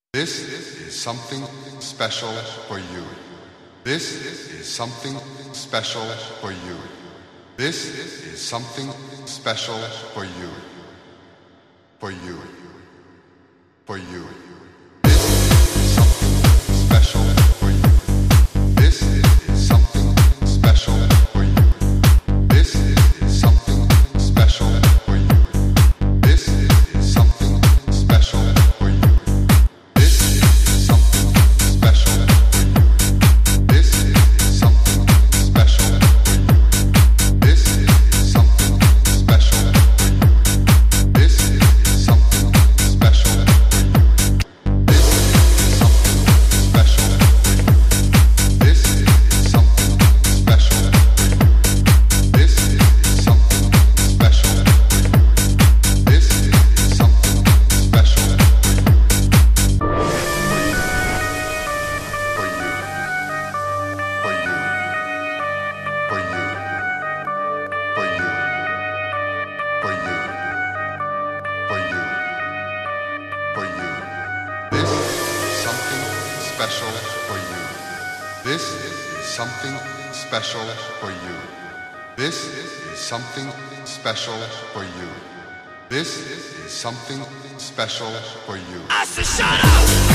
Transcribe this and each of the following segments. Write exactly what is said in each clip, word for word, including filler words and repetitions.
This is something special for you. This is something special for you. This is something special for you. For you. For you. This is something special for you. This is something special for you. This is something special for you. This is something special for you. This is something special for you. This is something special for you. This is something special for you. This is something special for you. This is something special for you. This is something special for you. This is something special for you. This is something special for you. For you. For you. For you. For you. For you. For you. For you. This is something special for you. This is something special for you. This is something special for you. This is something special for you. I said shut up!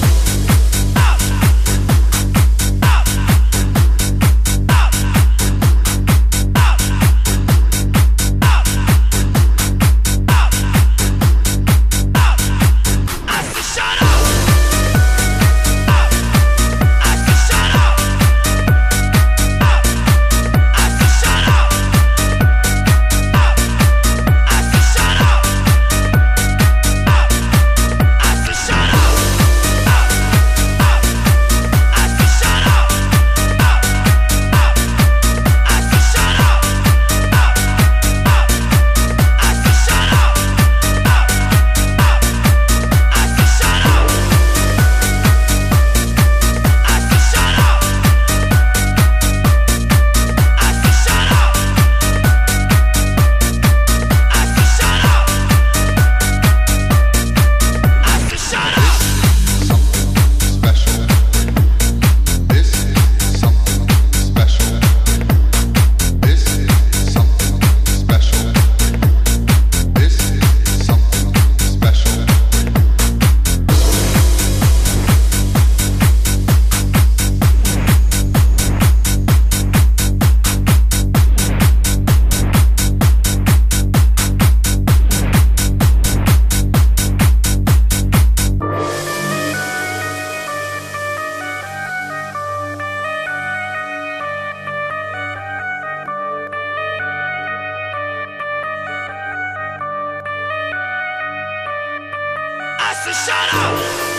I said shut up!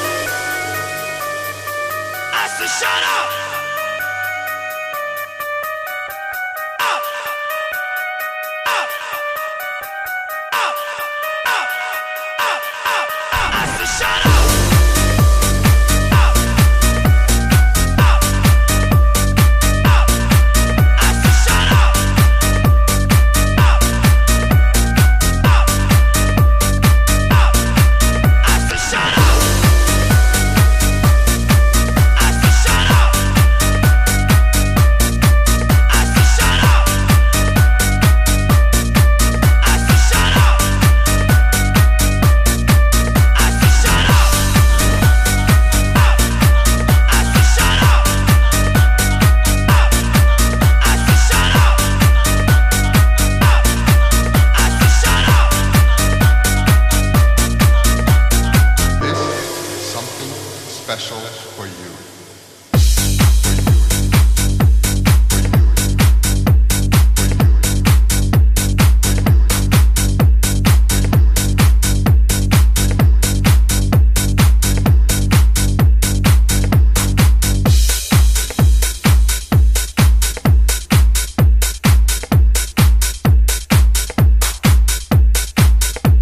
I said shut up! Up! Up! Up! Up! Up! Up! Up! I said shut up! Special for you.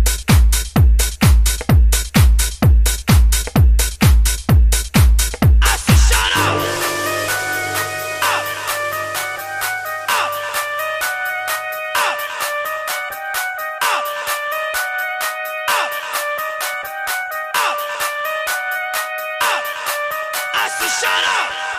I said shut up.